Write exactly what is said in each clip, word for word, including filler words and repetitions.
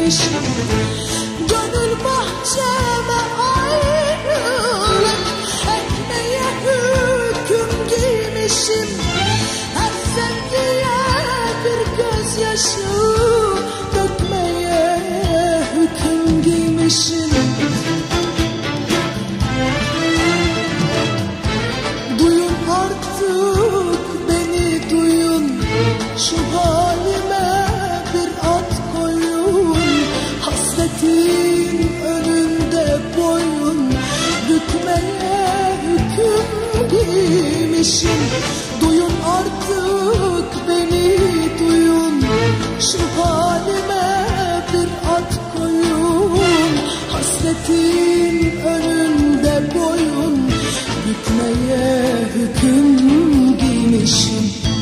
giymişim. Gönül bahçeme ayrılık etmeye hüküm giymişim. Her sevgiye bir gözyaşı dökmeye hüküm giymişim. Duyun artık beni duyun, şu halime bir ad koyun. Hasretin önünde boyun bükmeye hüküm giymişim. Duyun artık beni duyun, şu halime bir ad koyun. Hasretin önünde boyun bükmeye hüküm giymişim.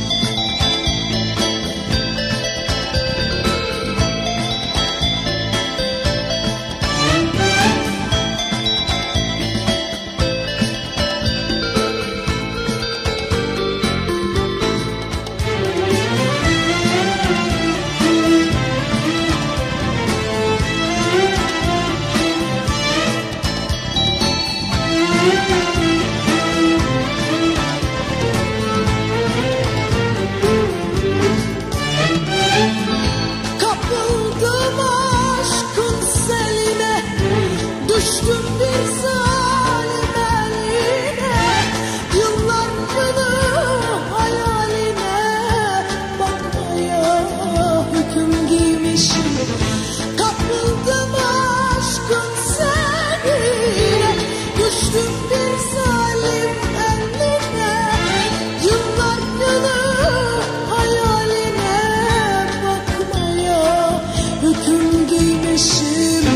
Kapıldım aşkın seline, düştüm bir zalim eline. Yıllar yılı hayaline bakmaya hüküm giymişim. Kapıldım aşkın seline, düştüm bir zalim eline. Yıllar yılı hayaline bakmaya hüküm giymişim.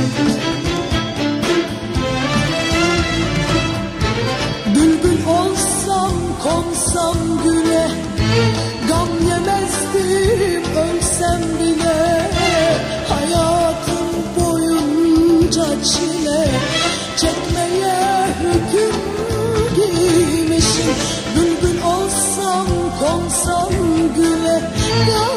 Bülbül olsam konsam güle, gam yemezdim ölsem bile. Hayatım boyunca çile çekmeye hüküm giymişim. Bülbül olsam konsam güle, gam